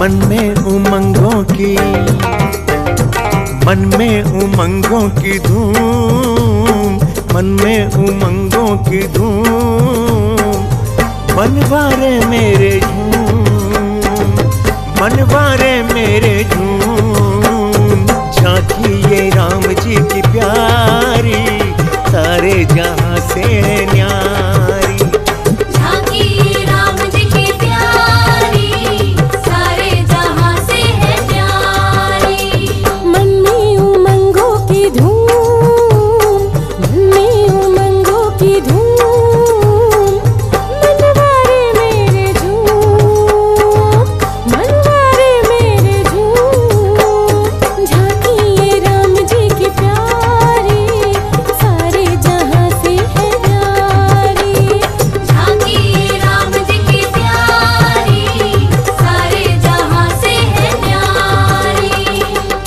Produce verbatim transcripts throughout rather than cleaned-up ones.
मन में उमंगों की, मन में उमंगों की धूम, मन में उमंगों की धूम, मनवारे मेरे झूम, मनवारे मेरे झूम। झांकी ये राम जी की प्यारी, सारे जहां से न्यारी। झांकी ये राम जी की प्यारी, सारे जहां से है प्यारी। मन में उमंगों की धूम, मन में उमंगों की धूम, मनवारे मेरे झूम, मनवारे मेरे झूम। झांकी ये राम जी की प्यारी, सारे जहां से है न्यारी। झांकी ये राम जी की प्यारी, सारे जहां से है न्यारी।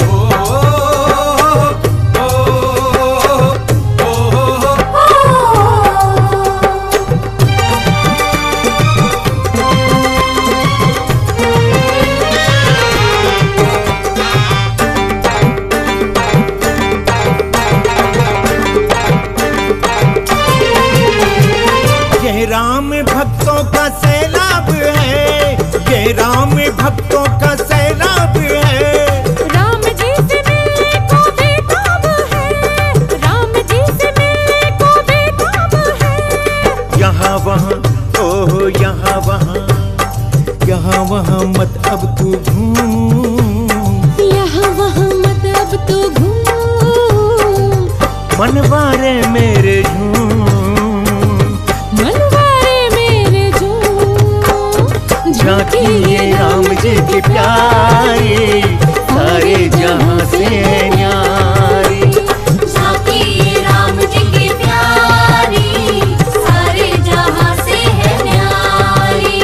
ये राम भक्तों का सैलाब है, ये राम भक्तों का सैलाब है। राम जी से मिलने को बेताब है, राम जी से मिलने को बेताब है। यहाँ वहाँ ओह यहाँ वहाँ, यहाँ वहाँ मत अब तू घूम, यहाँ वहाँ मत अब तो घूम। मनवारे मेरे झूम, मनवारे मेरे झूम। झांकी ये राम जी की प्यारी, सारे जहां से न्यारी। झांकी ये राम जी की प्यारी, सारे जहां से है न्यारी।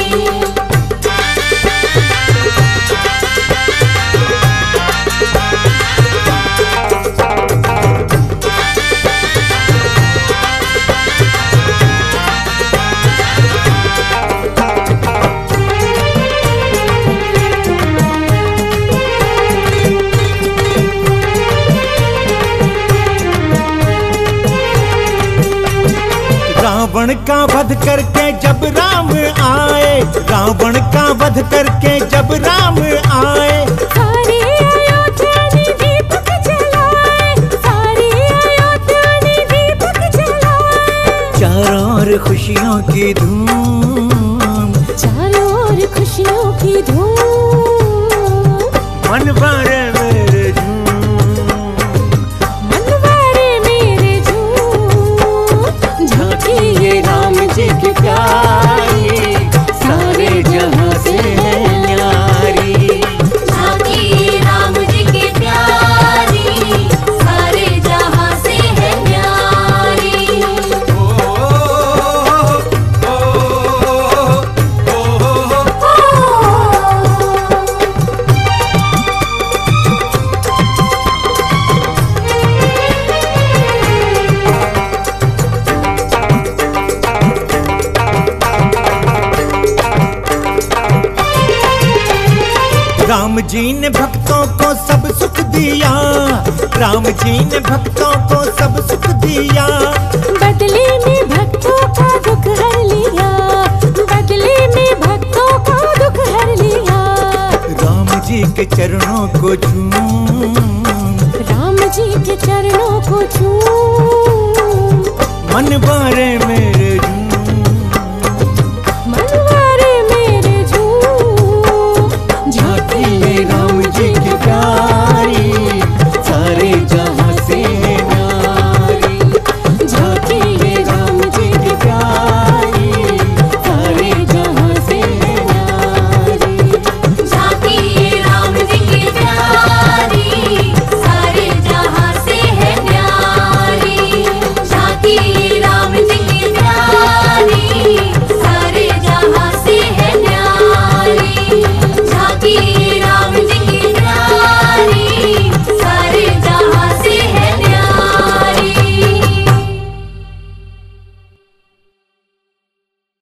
रावण का वध करके जब राम आए, रावण का वध करके जब राम आए। सारी अयोध्या ने दीपक जलाए, सारी अयोध्या ने दीपक जलाए। चारों ओर खुशियों की धूम, चारों ओर खुशियों की धूम। मनवारे मेरे झूम, मनवारे मेरे झूम। झांकी ये राम जी की प्यारी, सारे जहां से न्यारी। झांकी ये राम जी की प्यारी, सारे जहां से है न्यारी। राम जी ने भक्तों को सब सुख दिया, राम जी ने भक्तों को सब सुख दिया। बदले में भक्तों का दुख हर लिया, बदले में भक्तों का दुख हर लिया। राम जी के चरणों को छू,